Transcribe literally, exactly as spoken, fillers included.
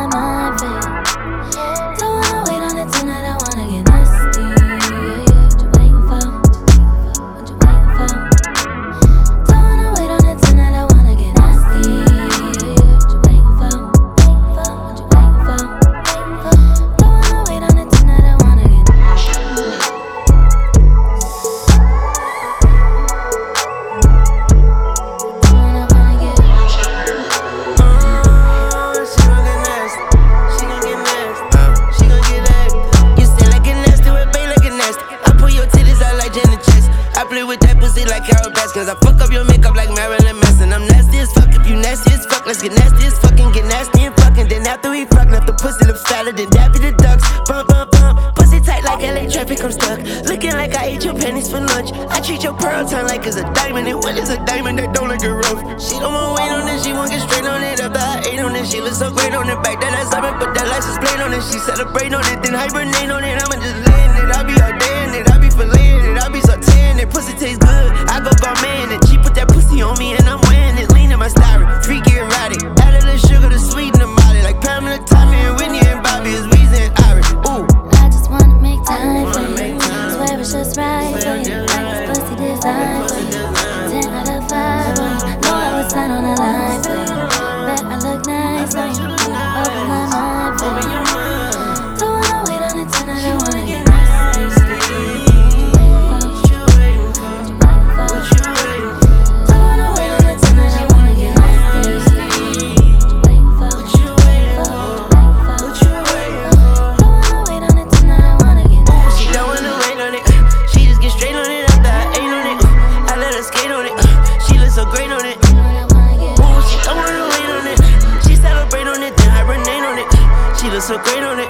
mind fade. Don't wanna wait on it tonight, I wanna get nasty. Yeah, yeah, what you waiting for? What you waiting for? Don't wanna wait on it tonight, I wanna get nasty. Yeah, yeah, what you waiting for? What you waiting for? Don't wanna wait on it tonight, I wanna get nasty. Cause I fuck up your makeup like Marilyn Manson. I'm nasty as fuck if you nasty as fuck. Let's get nasty as fucking, get nasty and fucking. Then after we fuck, left the pussy look fatter than Daffy the Ducks. Bump, bump, bump, pussy tight like L A traffic, I'm stuck. Looking like I ate your panties for lunch. I treat your pearl tongue like it's a diamond. And what is a diamond that don't look rough? She don't want wait on it, she won't get straight on it. After I ate on it, she looks so great on it. Back then I saw it, but that license plate on it. She celebrate on it, then hibernate on it. I'ma just laying it, I be all day in it, I be filleting it, I be sauteing it. Pussy tastes good, I go gourmet and she put that pussy on me and I'm wearing it, lean in my styro, freaky erotic. Added a sugar to sweeten the molly, like Pamela, Tommy, and Whitney and Bobby is Weezy and Iris. Ooh, I just wanna make time for you. Swear it's just right for you. Like this pussy designed for you. Ten out of five on you. Know I was sign on the line for you. Bet I look nice on you. Open my mind for you. Don't wanna wait on it tonight, I wanna get nasty. So great on it.